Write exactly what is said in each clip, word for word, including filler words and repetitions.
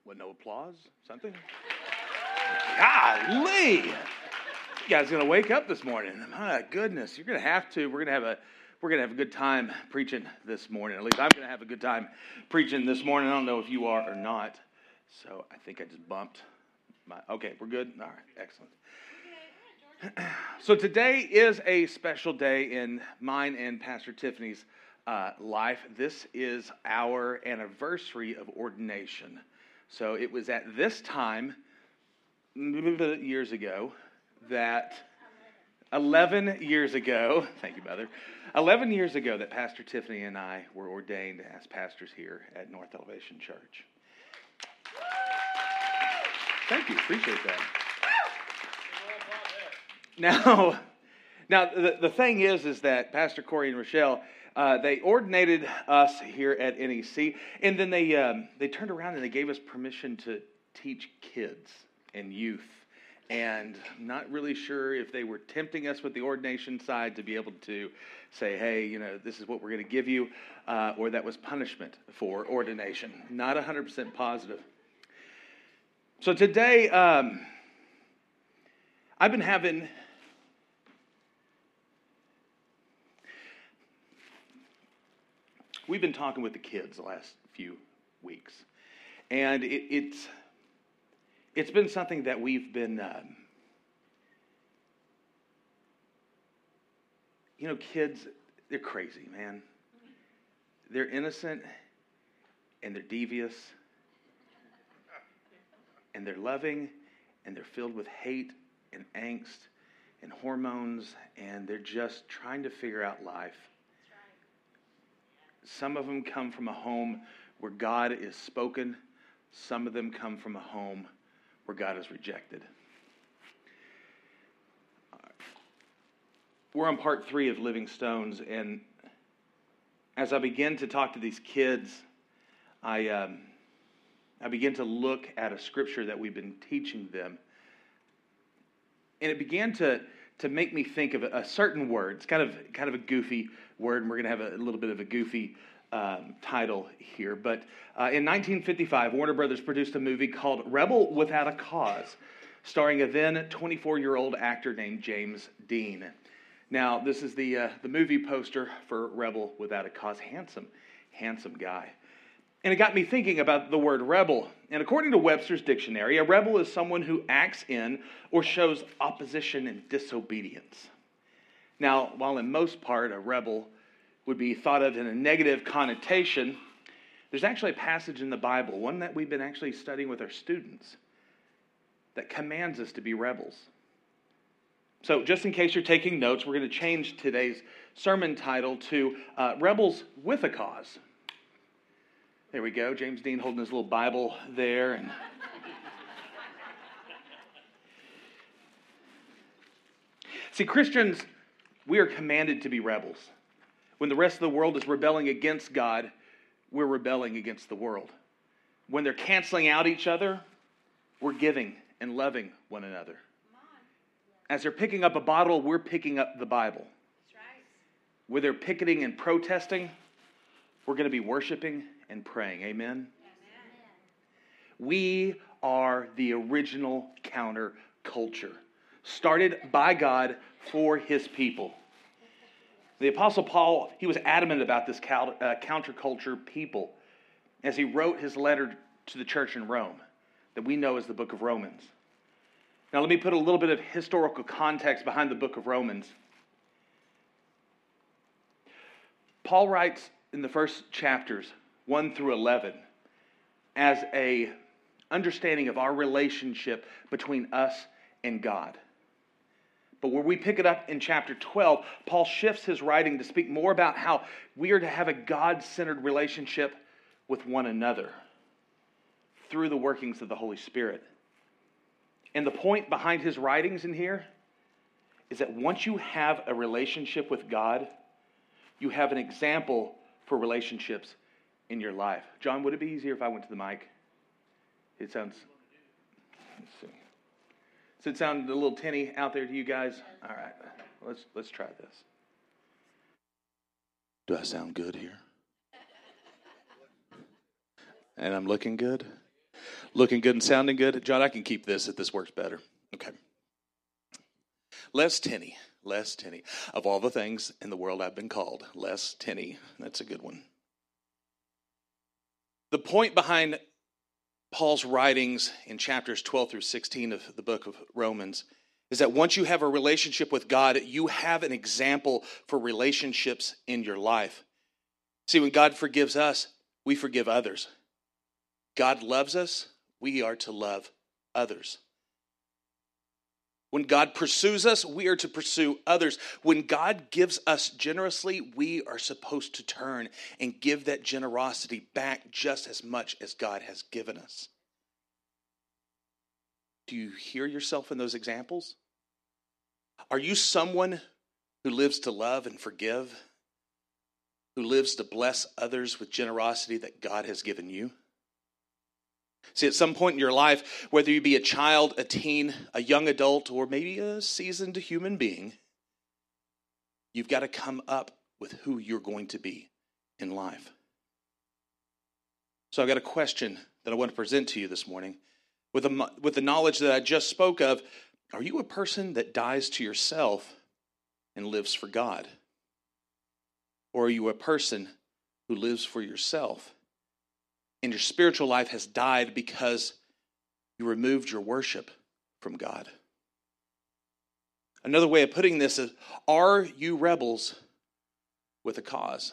What, no applause? Something? Golly! You guys gonna wake up this morning? My goodness, you're gonna have to. We're gonna have a we're gonna have a good time preaching this morning. At least I'm gonna have a good time preaching this morning. I don't know if you are or not. So I think I just bumped my. Okay, we're good. All right, excellent. So today is a special day in mine and Pastor Tiffany's uh, life. This is our anniversary of ordination. So it was at this time, years ago, that eleven years ago, thank you, Mother, eleven years ago that Pastor Tiffany and I were ordained as pastors here at North Elevation Church. Thank you, appreciate that. Now, now the, the thing is, is that Pastor Corey and Rochelle, uh, they ordinated us here at N E C, and then they um, they turned around and they gave us permission to teach kids and youth. And I'm not really sure if they were tempting us with the ordination side to be able to say, hey, you know, this is what we're going to give you, uh, or that was punishment for ordination. Not one hundred percent positive. So today, um, I've been having... We've been talking with the kids the last few weeks, and it, it's it's been something that we've been, um, you know, kids, they're crazy, man. They're innocent, and they're devious, and they're loving, and they're filled with hate and angst and hormones, and they're just trying to figure out life. Some of them come from a home where God is spoken. Some of them come from a home where God is rejected. We're on part three of Living Stones, and as I begin to talk to these kids, I um, I begin to look at a scripture that we've been teaching them, and it began to to make me think of a certain word. It's kind of kind of a goofy word, and we're going to have a little bit of a goofy um, title here. But uh, in nineteen fifty-five, Warner Brothers produced a movie called Rebel Without a Cause, starring a then twenty-four-year-old actor named James Dean. Now, this is the uh, the movie poster for Rebel Without a Cause. Handsome, handsome guy. And it got me thinking about the word rebel. And according to Webster's dictionary, a rebel is someone who acts in or shows opposition and disobedience. Now, while in most part a rebel would be thought of in a negative connotation, there's actually a passage in the Bible, one that we've been actually studying with our students, that commands us to be rebels. So just in case you're taking notes, we're going to change today's sermon title to uh, Rebels with a Cause. There we go. James Dean holding his little Bible there. And see, Christians, we are commanded to be rebels. When the rest of the world is rebelling against God, we're rebelling against the world. When they're canceling out each other, we're giving and loving one another. As they're picking up a bottle, we're picking up the Bible. That's right. Where they're picketing and protesting, we're going to be worshiping and praying. Amen? Amen? We are the original counterculture, started by God for his people. The Apostle Paul, he was adamant about this counterculture people as he wrote his letter to the church in Rome that we know as the book of Romans. Now let me put a little bit of historical context behind the book of Romans. Paul writes in the first chapters, one through eleven, as a understanding of our relationship between us and God. But where we pick it up in chapter twelve, Paul shifts his writing to speak more about how we are to have a God-centered relationship with one another through the workings of the Holy Spirit. And the point behind his writings in here is that once you have a relationship with God, you have an example for relationships in your life. John, would it be easier if I went to the mic? It sounds... Let's see. Does it sound a little tinny out there to you guys? All right, let's let's try this. Do I sound good here? And I'm looking good? Looking good and sounding good. John, I can keep this if this works better. Okay. Les Tenney. Les Tenney. Of all the things in the world I've been called, Les Tenney. That's a good one. The point behind Paul's writings in chapters twelve through sixteen of the book of Romans is that once you have a relationship with God, you have an example for relationships in your life. See, when God forgives us, we forgive others. God loves us, we are to love others. When God pursues us, we are to pursue others. When God gives us generously, we are supposed to turn and give that generosity back just as much as God has given us. Do you hear yourself in those examples? Are you someone who lives to love and forgive? Who lives to bless others with generosity that God has given you? See, at some point in your life, whether you be a child, a teen, a young adult, or maybe a seasoned human being, you've got to come up with who you're going to be in life. So I've got a question that I want to present to you this morning. With the, with the knowledge that I just spoke of, are you a person that dies to yourself and lives for God? Or are you a person who lives for yourself and your spiritual life has died because you removed your worship from God? Another way of putting this is, are you rebels with a cause?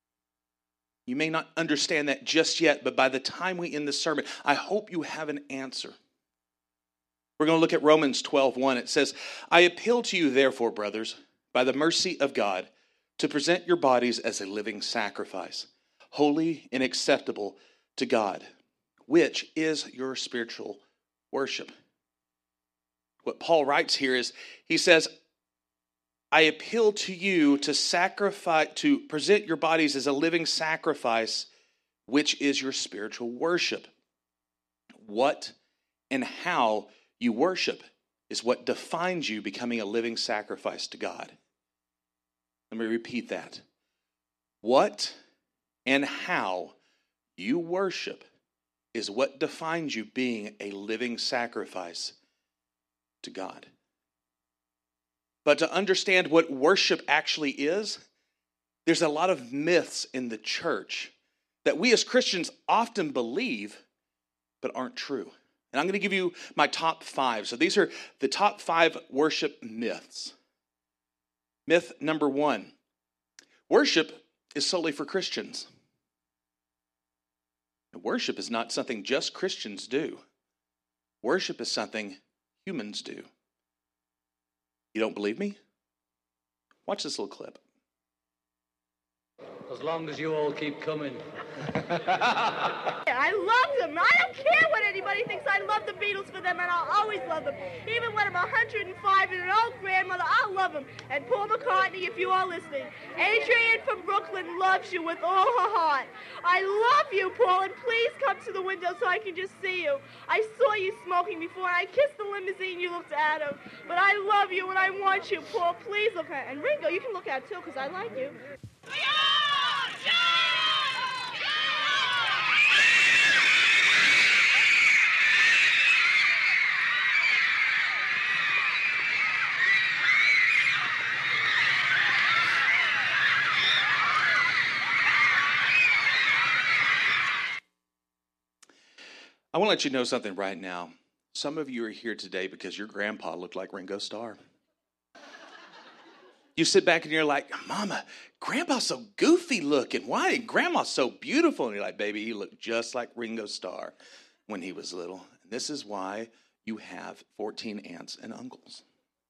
You may not understand that just yet, but by the time we end this sermon, I hope you have an answer. We're going to look at Romans twelve one. It says, I appeal to you, therefore, brothers, by the mercy of God, to present your bodies as a living sacrifice, holy and acceptable to God, which is your spiritual worship. What Paul writes here is, he says, I appeal to you to sacrifice, to present your bodies as a living sacrifice, which is your spiritual worship. What and how you worship is what defines you becoming a living sacrifice to God. Let me repeat that. What and how you worship is what defines you being a living sacrifice to God. But to understand what worship actually is, there's a lot of myths in the church that we as Christians often believe but aren't true. And I'm going to give you my top five. So these are the top five worship myths. Myth number one, worship is solely for Christians. Worship is not something just Christians do. Worship is something humans do. You don't believe me? Watch this little clip. As long as you all keep coming. I love them. I don't care what anybody thinks. I love the Beatles for them, and I'll always love them. Even when I'm one hundred five and an old grandmother, I'll love them. And Paul McCartney, if you are listening. Adrienne from Brooklyn loves you with all her heart. I love you, Paul, and please come to the window so I can just see you. I saw you smoking before, and I kissed the limousine you looked at him. But I love you, and I want you, Paul. Please look at it. And Ringo, you can look at it, too, because I like you. I want to let you know something right now. Some of you are here today because your grandpa looked like Ringo Starr. You sit back and you're like, Mama, Grandpa's so goofy looking. Why? And Grandma's so beautiful. And you're like, baby, he looked just like Ringo Starr when he was little. And this is why you have fourteen aunts and uncles.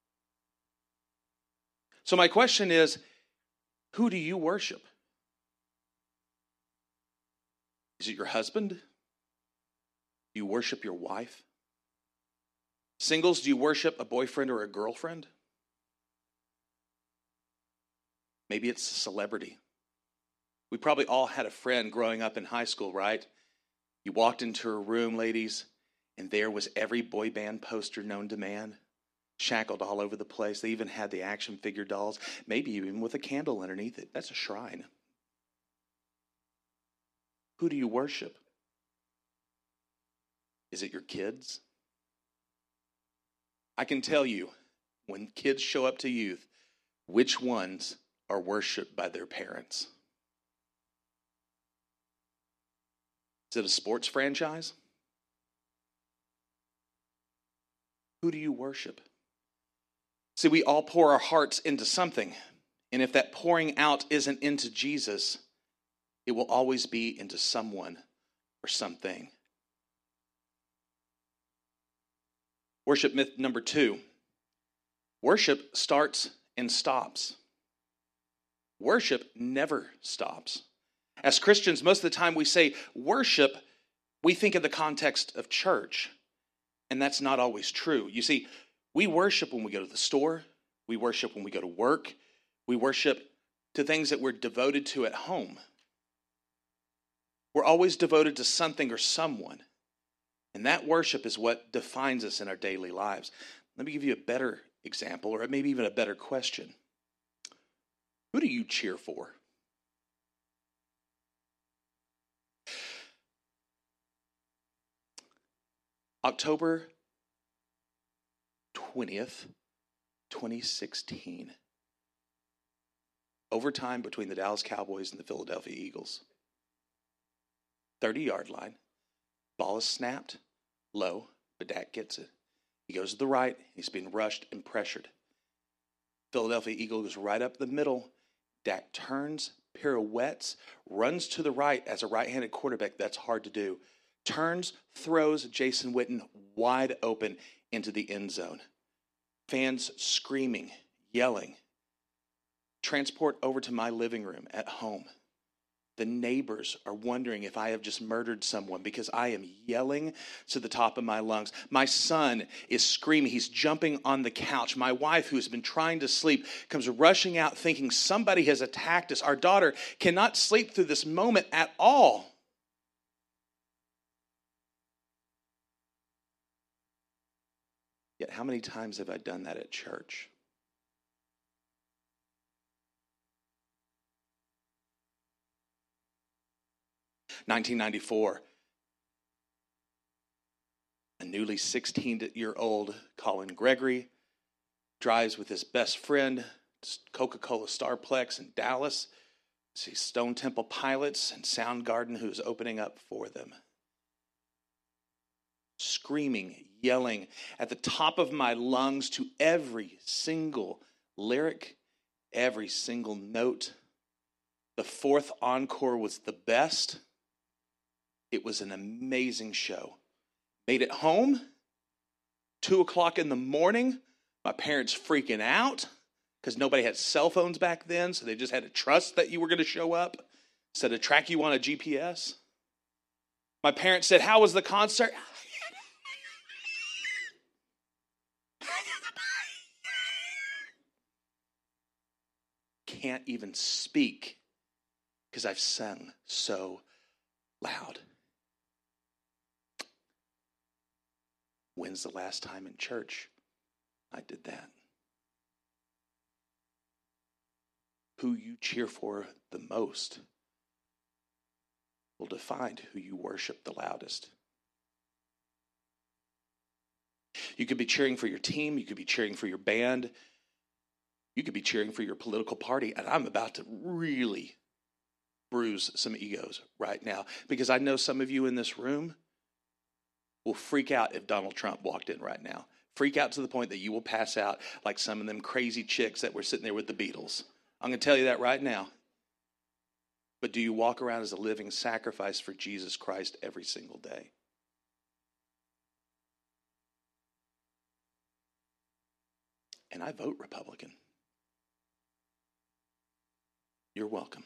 So my question is, who do you worship? Is it your husband? Do you worship your wife? Singles, do you worship a boyfriend or a girlfriend? Maybe it's a celebrity. We probably all had a friend growing up in high school, right? You walked into a room, ladies, and there was every boy band poster known to man, shackled all over the place. They even had the action figure dolls, maybe even with a candle underneath it. That's a shrine. Who do you worship? Is Is it your kids? I can tell you, when kids show up to youth, which ones are worshiped by their parents. Is it a sports franchise? Who do you worship? See, we all pour our hearts into something. And if that pouring out isn't into Jesus, it will always be into someone or something. Worship myth number two. Worship starts and stops. Worship never stops. As Christians, most of the time we say worship, we think in the context of church. And that's not always true. You see, we worship when we go to the store. We worship when we go to work. We worship to things that we're devoted to at home. We're always devoted to something or someone. And that worship is what defines us in our daily lives. Let me give you a better example, or maybe even a better question. Who do you cheer for? October twentieth, twenty sixteen. Overtime between the Dallas Cowboys and the Philadelphia Eagles. thirty-yard line. Ball is snapped, low, but Dak gets it. He goes to the right. He's being rushed and pressured. Philadelphia Eagle goes right up the middle. Dak turns, pirouettes, runs to the right. As a right-handed quarterback, that's hard to do. Turns, throws Jason Witten wide open into the end zone. Fans screaming, yelling. Transport over to my living room at home. The neighbors are wondering if I have just murdered someone because I am yelling to the top of my lungs. My son is screaming. He's jumping on the couch. My wife, who has been trying to sleep, comes rushing out thinking somebody has attacked us. Our daughter cannot sleep through this moment at all. Yet how many times have I done that at church? nineteen ninety-four, a newly sixteen-year-old Colin Gregory drives with his best friend, Coca-Cola Starplex in Dallas, sees Stone Temple Pilots and Soundgarden, who's opening up for them. Screaming, yelling at the top of my lungs to every single lyric, every single note. The fourth encore was the best. It was an amazing show. Made it home, two o'clock in the morning. My parents freaking out because nobody had cell phones back then, so they just had to trust that you were going to show up instead of track you on a G P S. My parents said, "How was the concert?" Can't even speak because I've sung so loud. When's the last time in church I did that? Who you cheer for the most will define who you worship the loudest. You could be cheering for your team. You could be cheering for your band. You could be cheering for your political party. And I'm about to really bruise some egos right now because I know some of you in this room will freak out if Donald Trump walked in right now. Freak out to the point that you will pass out like some of them crazy chicks that were sitting there with the Beatles. I'm going to tell you that right now. But do you walk around as a living sacrifice for Jesus Christ every single day? And I vote Republican. You're welcome.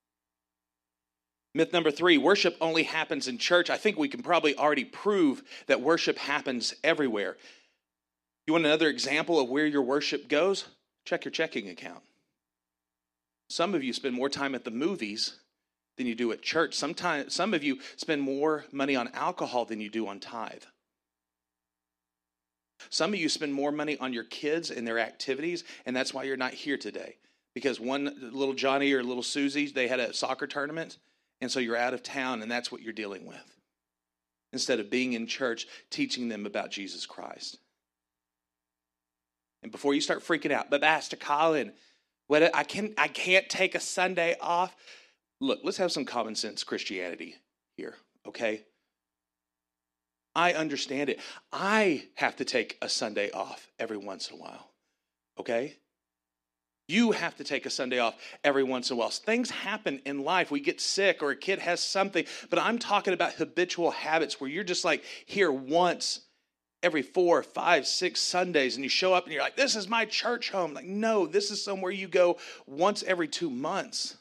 Myth number three, worship only happens in church. I think we can probably already prove that worship happens everywhere. You want another example of where your worship goes? Check your checking account. Some of you spend more time at the movies than you do at church. Sometimes, some of you spend more money on alcohol than you do on tithe. Some of you spend more money on your kids and their activities, and that's why you're not here today. Because one little Johnny or little Susie, they had a soccer tournament, and so you're out of town, and that's what you're dealing with. instead of being in church teaching them about Jesus Christ. And before you start freaking out, but Pastor Colin, what I can I can't take a Sunday off. Look, let's have some common sense Christianity here, okay? I understand it. I have to take a Sunday off every once in a while, okay? You have to take a Sunday off every once in a while. Things happen in life. We get sick or a kid has something, but I'm talking about habitual habits where you're just like here once every four, five, six Sundays, and you show up and you're like, this is my church home. Like, no, this is somewhere you go once every two months.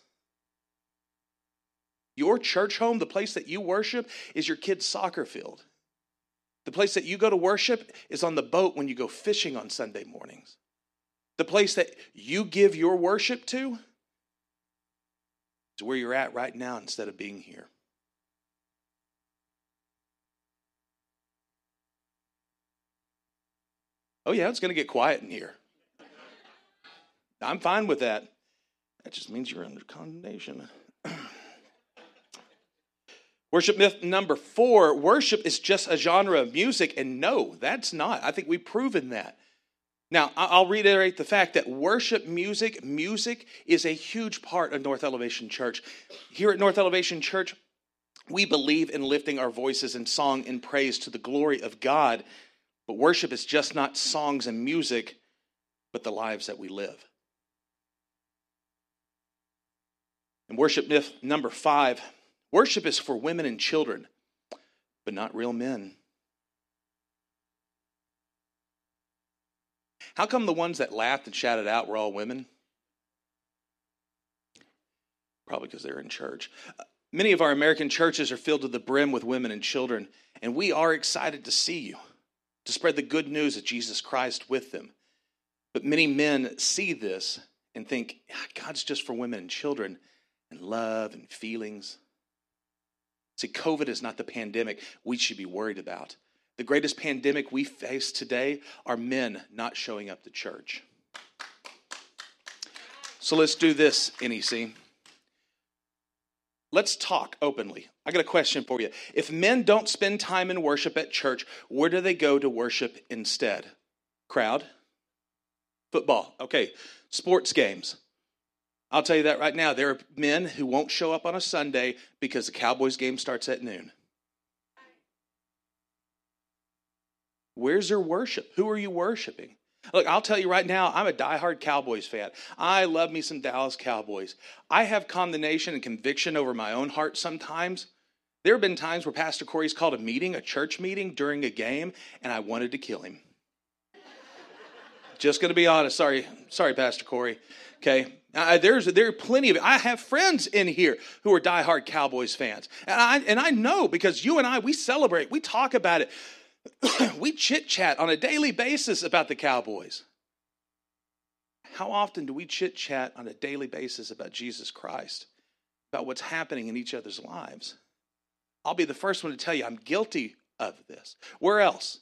Your church home, the place that you worship, is your kid's soccer field. The place that you go to worship is on the boat when you go fishing on Sunday mornings. The place that you give your worship to is where you're at right now instead of being here. Oh yeah, it's going to get quiet in here. I'm fine with that. That just means you're under condemnation. Worship myth number four, worship is just a genre of music, and no, that's not. I think we've proven that. Now, I'll reiterate the fact that worship music, music is a huge part of North Elevation Church. Here at North Elevation Church, we believe in lifting our voices in song and praise to the glory of God, but worship is just not songs and music, but the lives that we live. And worship myth number five, worship is for women and children, but not real men. How come the ones that laughed and shouted out were all women? Probably because they're in church. Many of our American churches are filled to the brim with women and children, and we are excited to see you, to spread the good news of Jesus Christ with them. But many men see this and think, God's just for women and children and love and feelings. See, COVID is not the pandemic we should be worried about. The greatest pandemic we face today are men not showing up to church. So let's do this, N E C. Let's talk openly. I got a question for you. If men don't spend time in worship at church, where do they go to worship instead? Crowd? Football. Okay. Sports games. I'll tell you that right now. There are men who won't show up on a Sunday because the Cowboys game starts at noon. Where's your worship? Who are you worshiping? Look, I'll tell you right now, I'm a diehard Cowboys fan. I love me some Dallas Cowboys. I have condemnation and conviction over my own heart sometimes. There have been times where Pastor Corey's called a meeting, a church meeting during a game, and I wanted to kill him. Just going to be honest. Sorry, sorry, Pastor Corey. Okay, uh, there's there are plenty of I have friends in here who are diehard Cowboys fans, and I and I know because you and I we celebrate, we talk about it, we chit chat on a daily basis about the Cowboys. How often do we chit chat on a daily basis about Jesus Christ, about what's happening in each other's lives? I'll be the first one to tell you I'm guilty of this. Where else?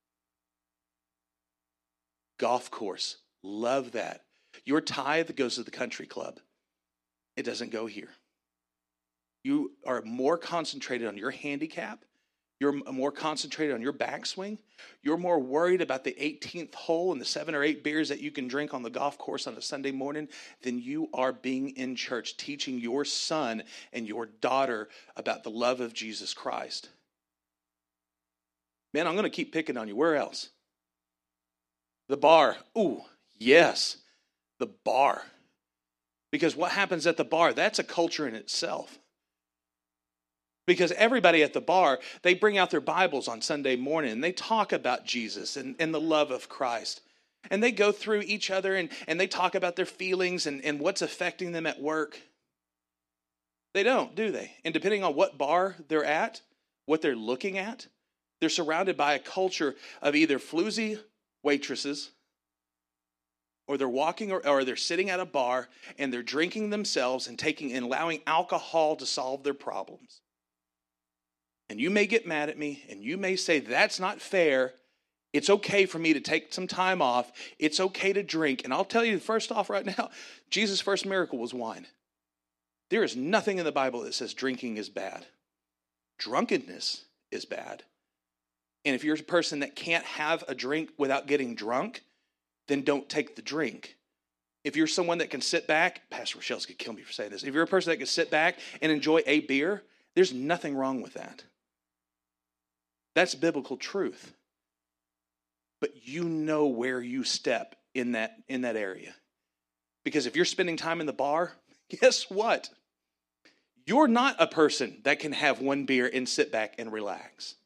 Golf course. Love that. Your tithe goes to the country club. It doesn't go here. You are more concentrated on your handicap. You're more concentrated on your backswing. You're more worried about the eighteenth hole and the seven or eight beers that you can drink on the golf course on a Sunday morning than you are being in church teaching your son and your daughter about the love of Jesus Christ. Man, I'm going to keep picking on you. Where else? The bar. Ooh, yes, the bar. Because what happens at the bar, that's a culture in itself. Because everybody at the bar, they bring out their Bibles on Sunday morning and they talk about Jesus and, and the love of Christ. And they go through each other and, and they talk about their feelings and, and what's affecting them at work. They don't, do they? And depending on what bar they're at, what they're looking at, they're surrounded by a culture of either floozy waitresses, or they're walking or, or they're sitting at a bar and they're drinking themselves and taking and allowing alcohol to solve their problems. And you may get mad at me and you may say, that's not fair. It's okay for me to take some time off. It's okay to drink. And I'll tell you first off right now, Jesus' first miracle was wine. There is nothing in the Bible that says drinking is bad. Drunkenness is bad. And if you're a person that can't have a drink without getting drunk, then don't take the drink. If you're someone that can sit back, Pastor Rochelle's going to kill me for saying this. If you're a person that can sit back and enjoy a beer, there's nothing wrong with that. That's biblical truth. But you know where you step in that, in that area. Because if you're spending time in the bar, guess what? You're not a person that can have one beer and sit back and relax.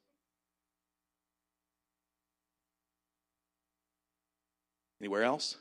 Anywhere else?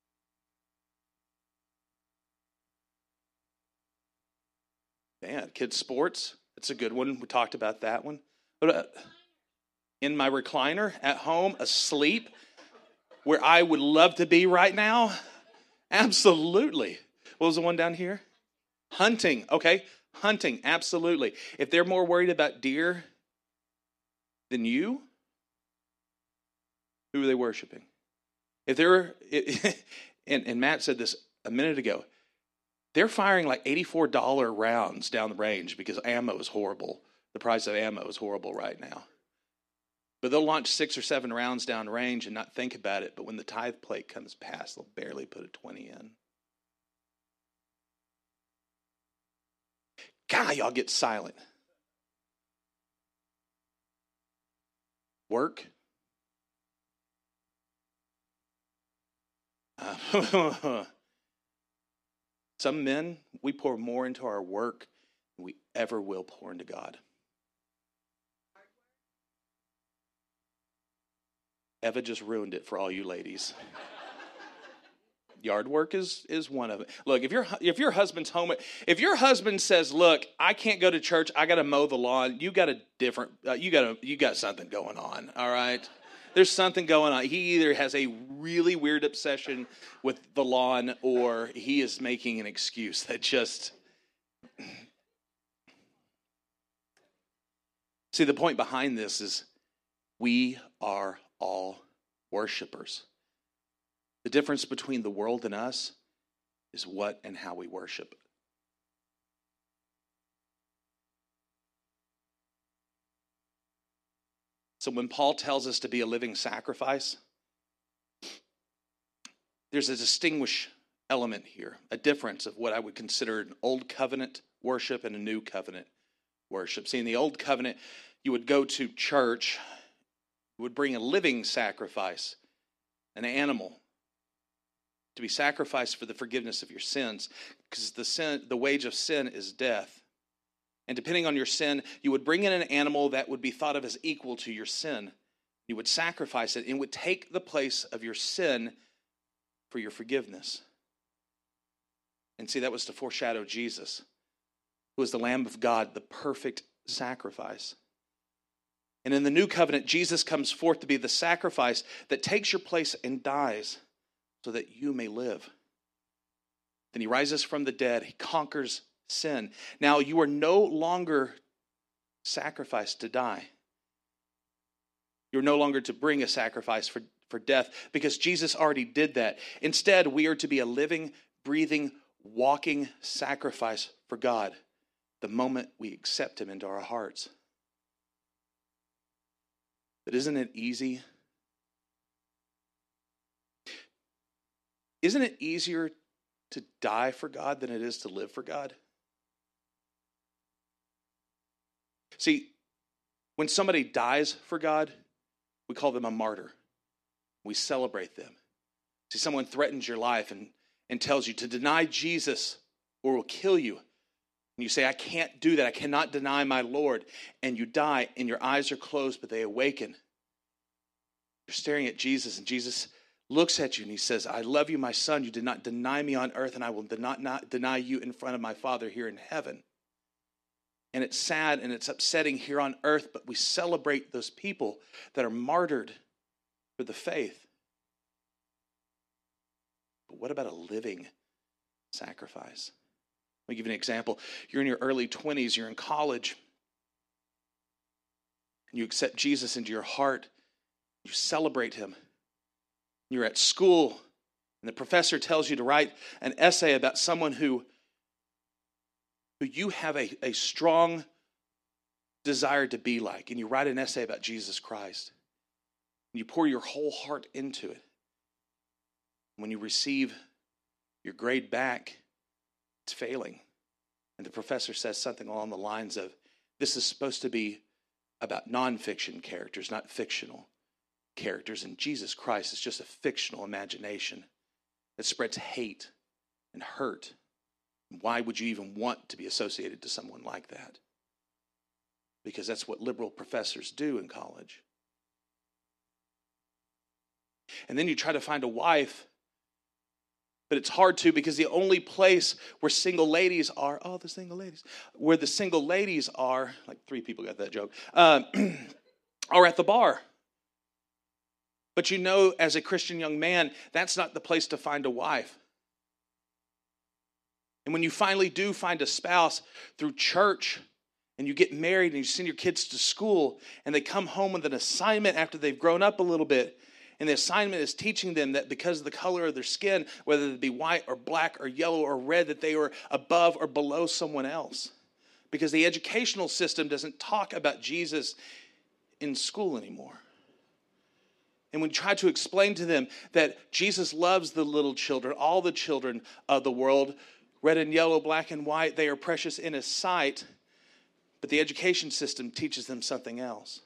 Man, kids' sports. That's a good one. We talked about that one. What about in my recliner at home, asleep, where I would love to be right now? Absolutely. What was the one down here? Hunting. Okay, hunting. Absolutely. If they're more worried about deer than you, who are they worshiping? If they're, and, and Matt said this a minute ago, they're firing like eighty-four dollars rounds down the range because ammo is horrible. The price of ammo is horrible right now. But they'll launch six or seven rounds down range and not think about it. But when the tithe plate comes past, they'll barely put a twenty in. God, y'all get silent. Work. Uh, some men, we pour more into our work than we ever will pour into God. Eva just ruined it for all you ladies. Yard work is is one of it. Look, if your if your husband's home, if your husband says, "Look, I can't go to church. I got to mow the lawn." You got a different. Uh, you got a you got something going on. All right. There's something going on. He either has a really weird obsession with the lawn or he is making an excuse that just... See, the point behind this is we are all worshipers. The difference between the world and us is what and how we worship. So when Paul tells us to be a living sacrifice, there's a distinguished element here, a difference of what I would consider an old covenant worship and a new covenant worship. See, in the old covenant, you would go to church, you would bring a living sacrifice, an animal, to be sacrificed for the forgiveness of your sins, because the sin, the wage of sin is death. And depending on your sin, you would bring in an animal that would be thought of as equal to your sin. You would sacrifice it, and it would take the place of your sin for your forgiveness. And see, that was to foreshadow Jesus, who is the Lamb of God, the perfect sacrifice. And in the new covenant, Jesus comes forth to be the sacrifice that takes your place and dies so that you may live. Then he rises from the dead. He conquers sin. Now you are no longer sacrificed to die. You're no longer to bring a sacrifice for, for death because Jesus already did that. Instead, we are to be a living, breathing, walking sacrifice for God the moment we accept him into our hearts. But isn't it easy? Isn't it easier to die for God than it is to live for God? See, when somebody dies for God, we call them a martyr. We celebrate them. See, someone threatens your life and, and tells you to deny Jesus or will kill you. And you say, I can't do that. I cannot deny my Lord. And you die and your eyes are closed, but they awaken. You're staring at Jesus and Jesus looks at you and he says, I love you, my son. You did not deny me on earth and I will not, not deny you in front of my Father here in heaven. And it's sad and it's upsetting here on earth, but we celebrate those people that are martyred for the faith. But what about a living sacrifice? Let me give you an example. You're in your early twenties, you're in college, and you accept Jesus into your heart. You celebrate him. You're at school, and the professor tells you to write an essay about someone who who you have a, a strong desire to be like, and you write an essay about Jesus Christ, and you pour your whole heart into it. When you receive your grade back, it's failing. And the professor says something along the lines of, this is supposed to be about nonfiction characters, not fictional characters. And Jesus Christ is just a fictional imagination that spreads hate and hurt. Why would you even want to be associated to someone like that? Because that's what liberal professors do in college. And then you try to find a wife, but it's hard to, because the only place where single ladies are, oh, the single ladies, where the single ladies are, like three people got that joke, uh, are at the bar. But you know, as a Christian young man, that's not the place to find a wife. And when you finally do find a spouse through church, and you get married and you send your kids to school, and they come home with an assignment after they've grown up a little bit, and the assignment is teaching them that because of the color of their skin, whether it be white or black or yellow or red, that they are above or below someone else. Because the educational system doesn't talk about Jesus in school anymore. And we try to explain to them that Jesus loves the little children, all the children of the world, red and yellow, black and white, they are precious in His sight. But the education system teaches them something else.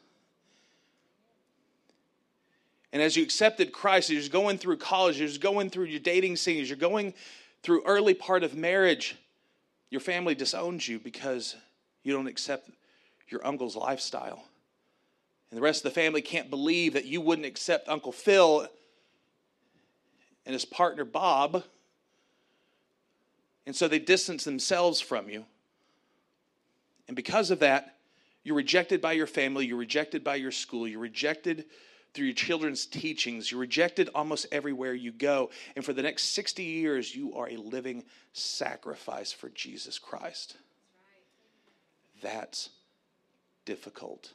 And as you accepted Christ, as you're going through college, as you're going through your dating scene, as you're going through early part of marriage, your family disowns you because you don't accept your uncle's lifestyle. And the rest of the family can't believe that you wouldn't accept Uncle Phil and his partner Bob. And so they distance themselves from you. And because of that, you're rejected by your family, you're rejected by your school, you're rejected through your children's teachings. You're rejected almost everywhere you go. And for the next sixty years, you are a living sacrifice for Jesus Christ. That's difficult.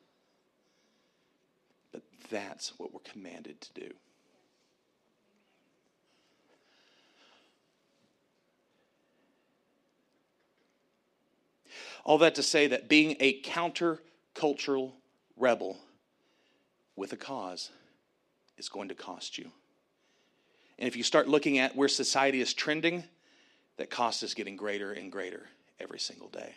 But that's what we're commanded to do. All that to say that being a countercultural rebel with a cause is going to cost you. And if you start looking at where society is trending, that cost is getting greater and greater every single day.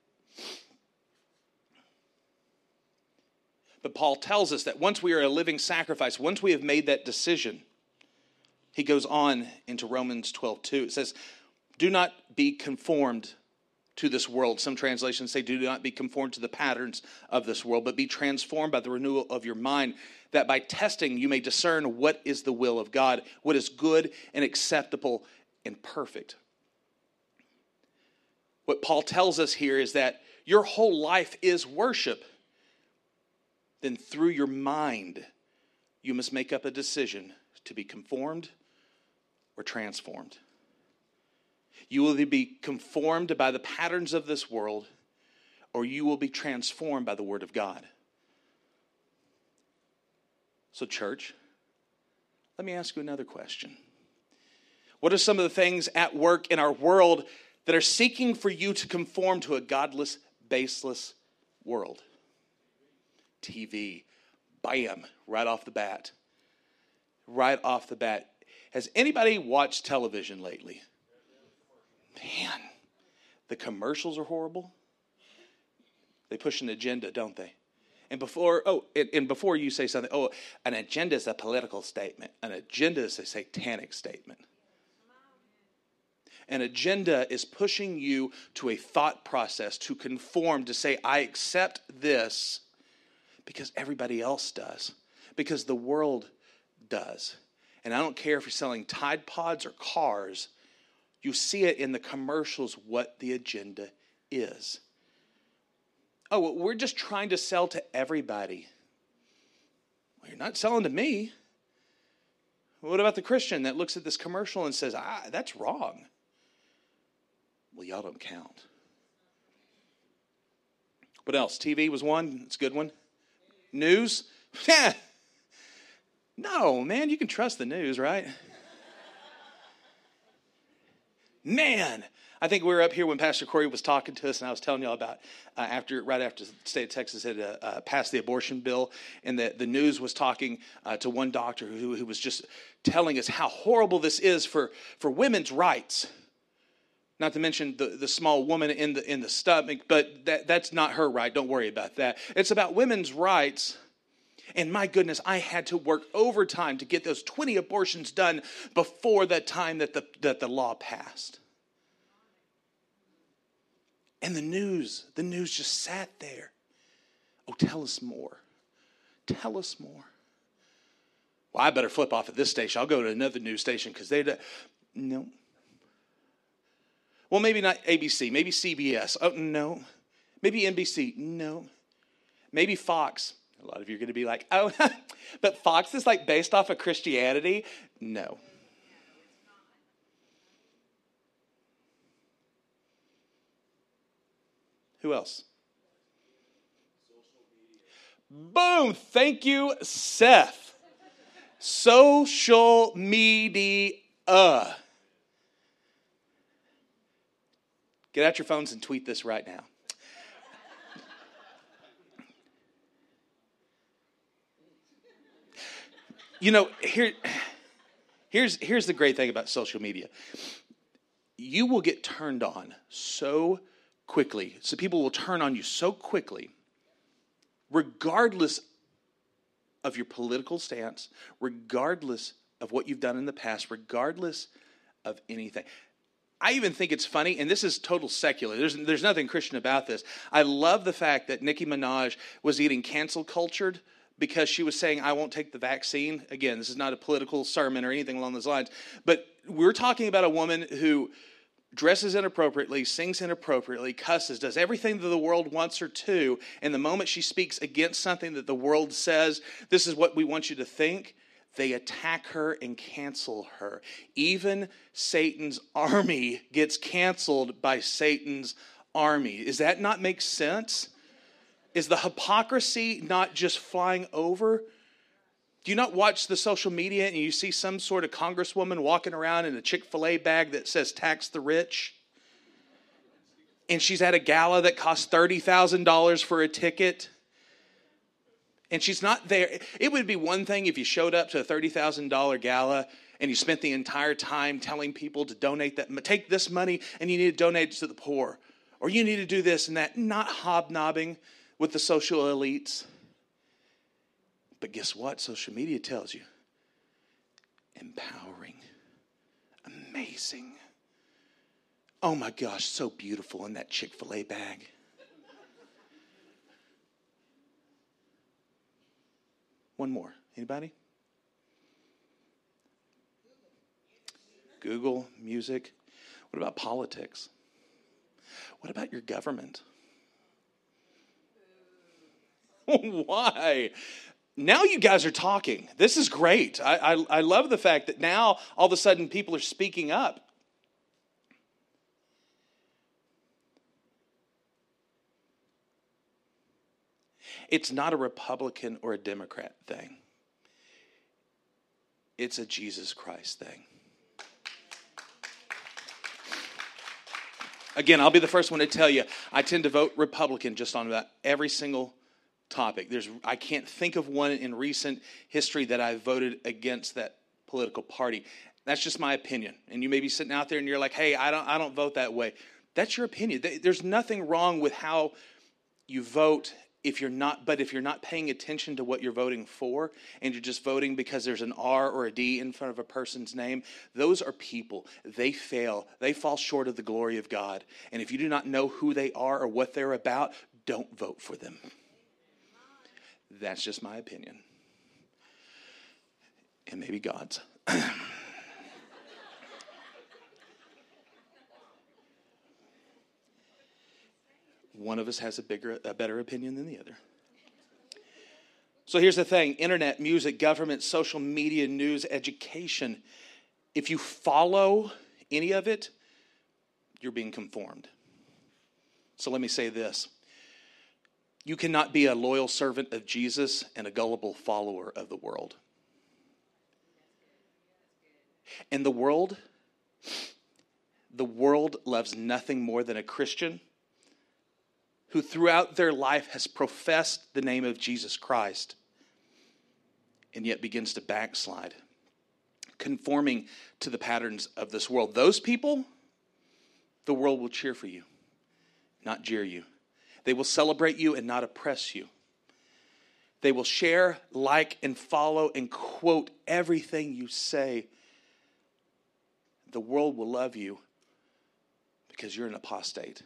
But Paul tells us that once we are a living sacrifice, once we have made that decision, he goes on into Romans twelve two. It says, do not be conformed to this world. Some translations say, do not be conformed to the patterns of this world, but be transformed by the renewal of your mind, that by testing you may discern what is the will of God, what is good and acceptable and perfect. What Paul tells us here is that your whole life is worship. Then through your mind, you must make up a decision to be conformed or transformed. You will either be conformed by the patterns of this world, or you will be transformed by the Word of God. So, church, let me ask you another question. What are some of the things at work in our world that are seeking for you to conform to a godless, baseless world? T V. Bam, right off the bat. Right off the bat. Has anybody watched television lately? Man, the commercials are horrible. They push an agenda, don't they? And before, oh, and, and before you say something, oh, an agenda is a political statement. An agenda is a satanic statement. An agenda is pushing you to a thought process, to conform, to say, I accept this because everybody else does, because the world does. And I don't care if you're selling Tide Pods or cars, you see it in the commercials what the agenda is. Oh, well, we're just trying to sell to everybody. Well, you're not selling to me. What about the Christian that looks at this commercial and says, ah, that's wrong? Well, y'all don't count. What else? T V was one. It's a good one. News? Yeah. No, man, you can trust the news, right? Man, I think we were up here when Pastor Corey was talking to us, and I was telling y'all about uh, after, right after the state of Texas had uh, uh, passed the abortion bill, and the, the news was talking uh, to one doctor who, who was just telling us how horrible this is for, for women's rights. Not to mention the, the small woman in the in the stomach, but that, that's not her right. Don't worry about that. It's about women's rights. And my goodness, I had to work overtime to get those twenty abortions done before the time that the, that the law passed. And the news, the news just sat there. Oh, tell us more. Tell us more. Well, I better flip off at this station. I'll go to another news station because they don't. No. Well, maybe not A B C. Maybe C B S. Oh, no. Maybe N B C. No. Maybe Fox. A lot of you are going to be like, oh, but Fox is like based off of Christianity? No. Who else? Boom. Thank you, Seth. Social media. Get out your phones and tweet this right now. You know, here, here's, here's the great thing about social media. You will get turned on so quickly. So people will turn on you so quickly, regardless of your political stance, regardless of what you've done in the past, regardless of anything. I even think it's funny, and this is total secular. There's, there's nothing Christian about this. I love the fact that Nicki Minaj was getting cancel cultured because she was saying, I won't take the vaccine. Again, this is not a political sermon or anything along those lines. But we're talking about a woman who dresses inappropriately, sings inappropriately, cusses, does everything that the world wants her to. And the moment she speaks against something that the world says, this is what we want you to think, they attack her and cancel her. Even Satan's army gets canceled by Satan's army. Does that not make sense? Is the hypocrisy not just flying over? Do you not watch the social media and you see some sort of congresswoman walking around in a Chick-fil-A bag that says tax the rich? And she's at a gala that costs thirty thousand dollars for a ticket. And she's not there. It would be one thing if you showed up to a thirty thousand dollars gala and you spent the entire time telling people to donate that. Take this money and you need to donate it to the poor. Or you need to do this and that. Not hobnobbing with the social elites. But guess what? Social media tells you. Empowering. Amazing. Oh my gosh, so beautiful in that Chick-fil-A bag. One more. Anybody? Google, music. What about politics? What about your government? Why? Now you guys are talking. This is great. I, I, I love the fact that now all of a sudden people are speaking up. It's not a Republican or a Democrat thing. It's a Jesus Christ thing. Again, I'll be the first one to tell you, I tend to vote Republican just on about every single topic. There's, I can't think of one in recent history that I voted against that political party. That's just my opinion. And you may be sitting out there and you're like, hey, I don't, I don't vote that way. That's your opinion. There's nothing wrong with how you vote if you're not, but if you're not paying attention to what you're voting for and you're just voting because there's an R or a D in front of a person's name, those are people. They fail. They fall short of the glory of God. And if you do not know who they are or what they're about, don't vote for them. That's just my opinion. And maybe God's. One of us has a bigger, a better opinion than the other. So here's the thing. Internet, music, government, social media, news, education. If you follow any of it, you're being conformed. So let me say this. You cannot be a loyal servant of Jesus and a gullible follower of the world. And the world, the world loves nothing more than a Christian who throughout their life has professed the name of Jesus Christ and yet begins to backslide, conforming to the patterns of this world. Those people, the world will cheer for you, not jeer you. They will celebrate you and not oppress you. They will share, like, and follow and quote everything you say. The world will love you because you're an apostate.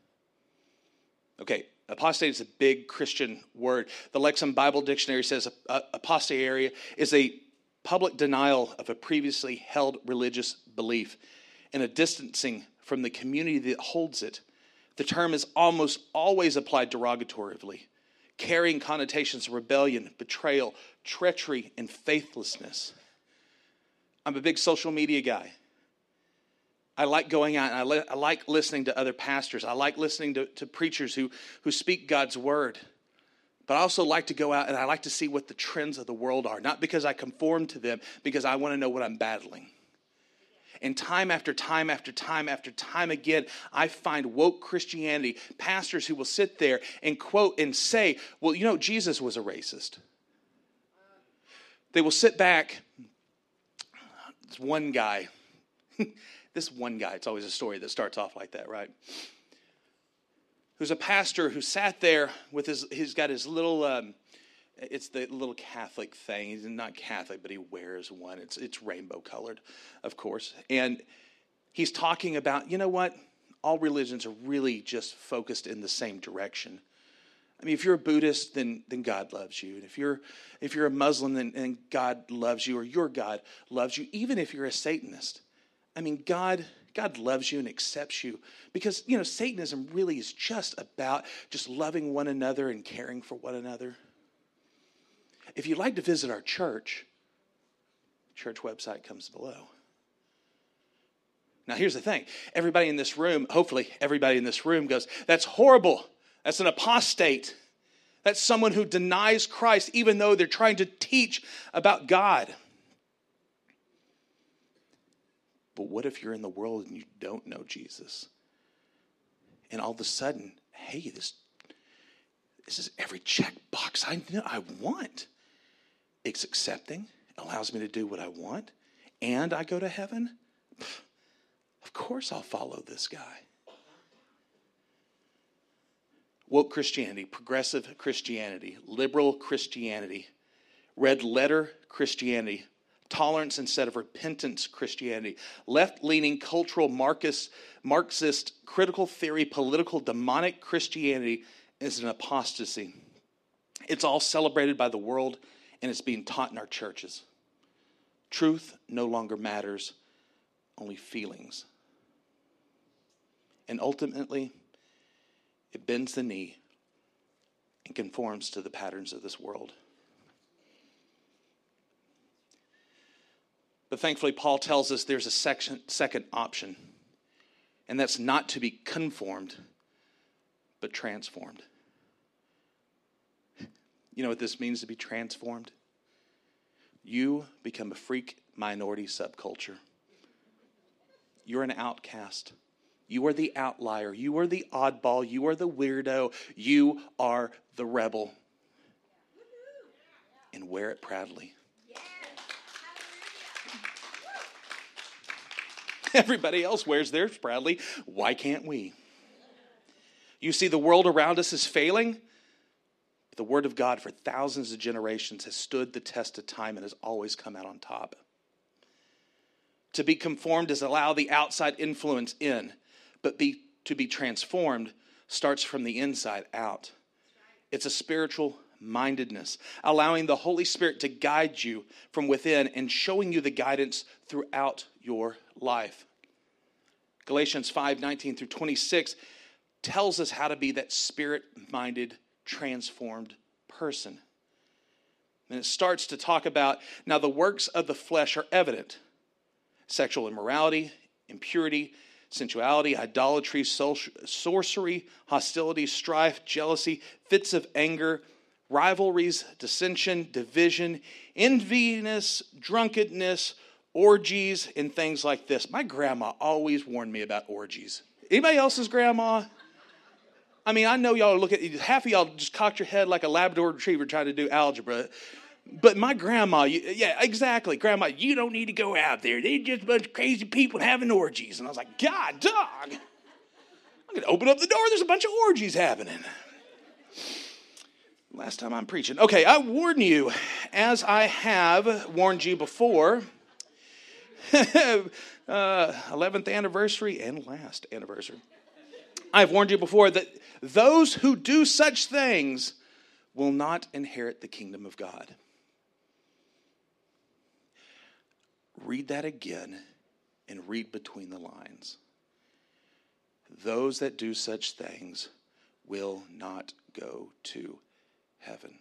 Okay, apostate is a big Christian word. The Lexham Bible Dictionary says apostate is a public denial of a previously held religious belief and a distancing from the community that holds it. The term is almost always applied derogatorily, carrying connotations of rebellion, betrayal, treachery, and faithlessness. I'm a big social media guy. I like going out and I, li- I like listening to other pastors. I like listening to, to preachers who, who speak God's word. But I also like to go out and I like to see what the trends of the world are. Not because I conform to them, because I want to know what I'm battling. And time after time after time after time again, I find woke Christianity, pastors who will sit there and quote and say, well, you know, Jesus was a racist. They will sit back. This one guy, this one guy, it's always a story that starts off like that, right? Who's a pastor who sat there with his, he's got his little, um, it's the little Catholic thing. He's not Catholic, but he wears one. It's it's rainbow colored, of course. And he's talking about, you know what? All religions are really just focused in the same direction. I mean, if you're a Buddhist, then then God loves you. And if you're if you're a Muslim, then, then God loves you, or your God loves you. Even if you're a Satanist, I mean, God God loves you and accepts you, because you know Satanism really is just about just loving one another and caring for one another. If you'd like to visit our church, church website comes below. Now, here's the thing. Everybody in this room, hopefully everybody in this room goes, that's horrible. That's an apostate. That's someone who denies Christ even though they're trying to teach about God. But what if you're in the world and you don't know Jesus? And all of a sudden, hey, this, this is every check box I, I want. It's accepting, allows me to do what I want, and I go to heaven? Of course I'll follow this guy. Woke Christianity, progressive Christianity, liberal Christianity, red letter Christianity, tolerance instead of repentance Christianity, left-leaning cultural Marxist, Marxist critical theory, political demonic Christianity is an apostasy. It's all celebrated by the world, and it's being taught in our churches. Truth no longer matters, only feelings. And ultimately, it bends the knee and conforms to the patterns of this world. But thankfully, Paul tells us there's a section, second option, and that's not to be conformed, but transformed. You know what this means to be transformed? You become a freak minority subculture. You're an outcast. You are the outlier. You are the oddball. You are the weirdo. You are the rebel. And wear it proudly. Everybody else wears theirs proudly. Why can't we? You see, the world around us is failing. The word of God for thousands of generations has stood the test of time and has always come out on top. To be conformed is allow the outside influence in, but be to be transformed starts from the inside out. It's a spiritual mindedness, allowing the Holy Spirit to guide you from within and showing you the guidance throughout your life. Galatians five nineteen through twenty-six tells us how to be that spirit-minded, transformed person. And it starts to talk about, now the works of the flesh are evident. Sexual immorality, impurity, sensuality, idolatry, sorcery, hostility, strife, jealousy, fits of anger, rivalries, dissension, division, enviness, drunkenness, orgies and things like this. My grandma always warned me about orgies. Anybody else's grandma? I mean, I know y'all look at, half of y'all just cocked your head like a Labrador retriever trying to do algebra. But my grandma, yeah, exactly. Grandma, you don't need to go out there. They're just a bunch of crazy people having orgies. And I was like, God, dog, I'm going to open up the door. There's a bunch of orgies happening. Last time I'm preaching. Okay, I warn you, as I have warned you before, uh, eleventh anniversary and last anniversary. I've warned you before that those who do such things will not inherit the kingdom of God. Read that again and read between the lines. Those that do such things will not go to heaven.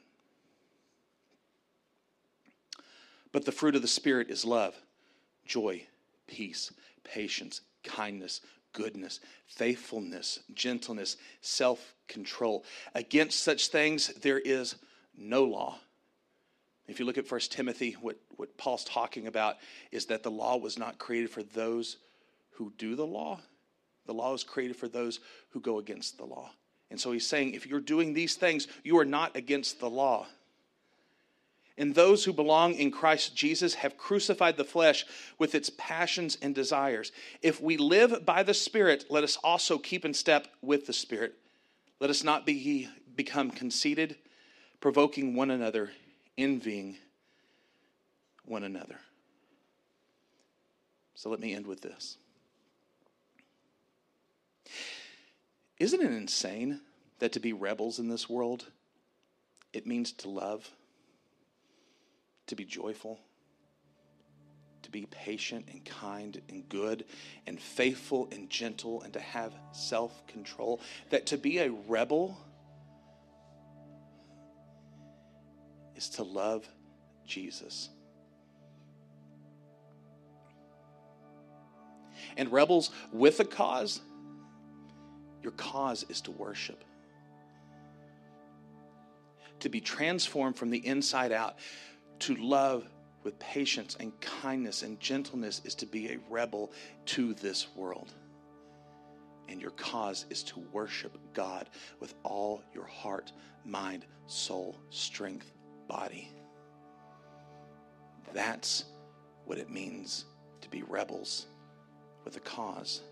But the fruit of the Spirit is love, joy, peace, patience, kindness, goodness, faithfulness, gentleness, self-control. Against such things there is no law. If you look at First Timothy, what, what Paul's talking about is that the law was not created for those who do the law. The law is created for those who go against the law. And so he's saying, if you're doing these things, you are not against the law. And those who belong in Christ Jesus have crucified the flesh with its passions and desires. If we live by the Spirit, let us also keep in step with the Spirit. Let us not be become conceited, provoking one another, envying one another. So let me end with this. Isn't it insane that to be rebels in this world, it means to love, to be joyful, to be patient and kind and good and faithful and gentle and to have self-control? That to be a rebel is to love Jesus. And rebels with a cause, your cause is to worship. To be transformed from the inside out, to love with patience and kindness and gentleness is to be a rebel to this world. And your cause is to worship God with all your heart, mind, soul, strength, body. That's what it means to be rebels with a cause.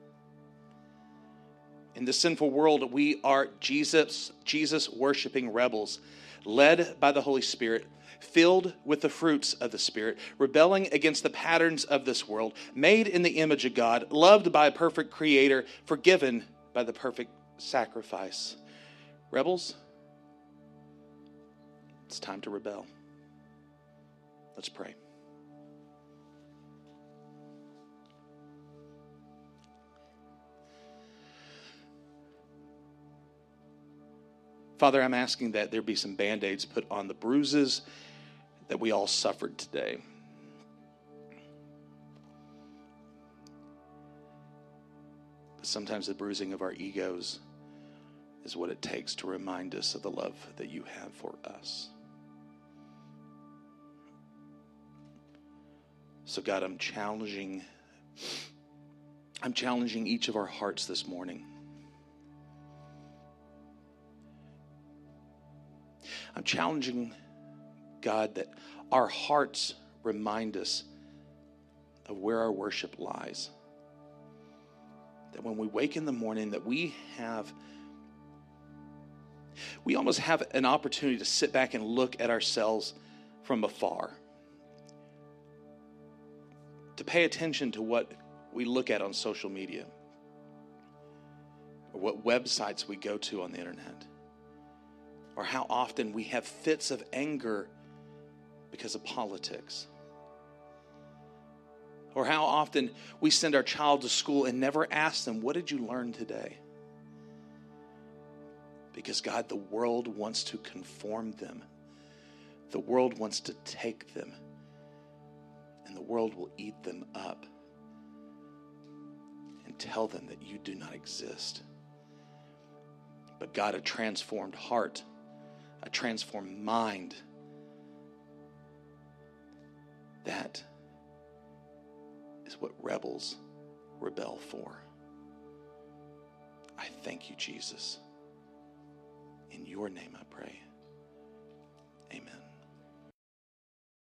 In this sinful world, we are Jesus, Jesus worshiping rebels, led by the Holy Spirit, filled with the fruits of the Spirit, rebelling against the patterns of this world, made in the image of God, loved by a perfect Creator, forgiven by the perfect sacrifice. Rebels, it's time to rebel. Let's pray. Father, I'm asking that there be some Band-Aids put on the bruises that we all suffered today. But sometimes the bruising of our egos is what it takes to remind us of the love that you have for us. So God, I'm challenging, I'm challenging each of our hearts this morning. I'm challenging, God, that our hearts remind us of where our worship lies. That when we wake in the morning, that we have, we almost have an opportunity to sit back and look at ourselves from afar. To pay attention to what we look at on social media, or what websites we go to on the internet. Or how often we have fits of anger because of politics. Or how often we send our child to school and never ask them, what did you learn today? Because God, the world wants to conform them. The world wants to take them. And the world will eat them up and tell them that you do not exist. But God, a transformed heart, a transformed mind, that what rebels rebel for. I thank you, Jesus. In your name I pray. Amen.